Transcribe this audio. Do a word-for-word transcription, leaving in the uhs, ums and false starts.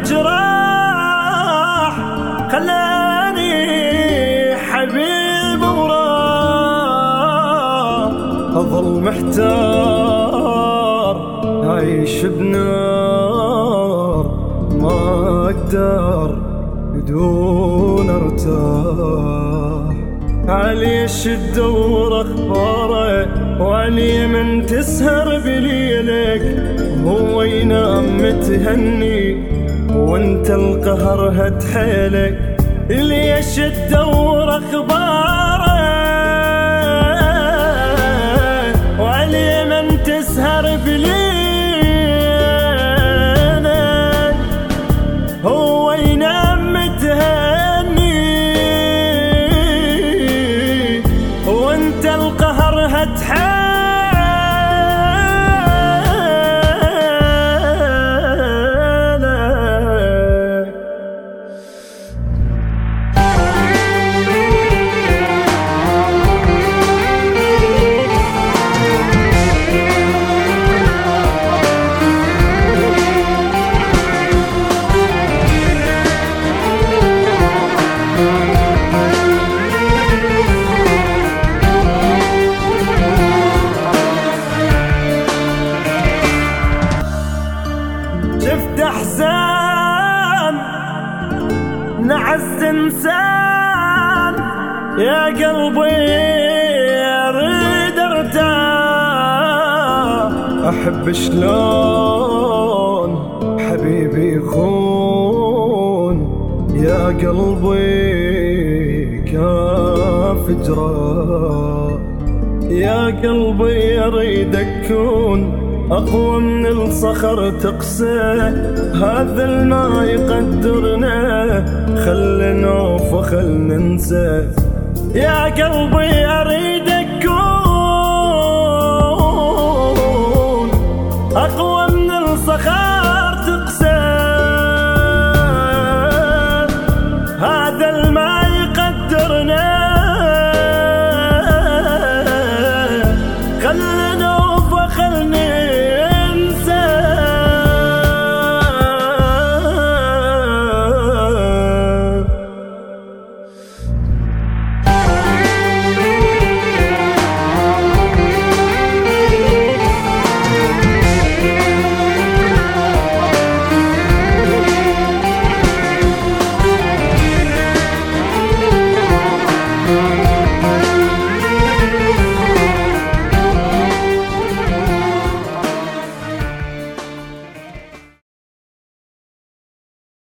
الجراح خلاني حبيب وراح، أظل محتار عايش بنار، ما أقدر بدون ارتاح. علي الشدة واخباره، وعلي من تسهر بليلك هو ينام متهني، وانت القهر هد حيلك. اللي الشدة واخباره، وعلي من تسهر بليلك هو ينام متهني، وانت القهر هتحالك. شفت احزان نعز انسان، يا قلبي اريد ارتاح. احب شلون حبيبي يخون، يا قلبي كاف جراح. يا قلبي اريد اكون أقوى من الصخر تقسى، هذا الماء يقدرنا، خل نعوف وخل ننسى. يا قلبي أريد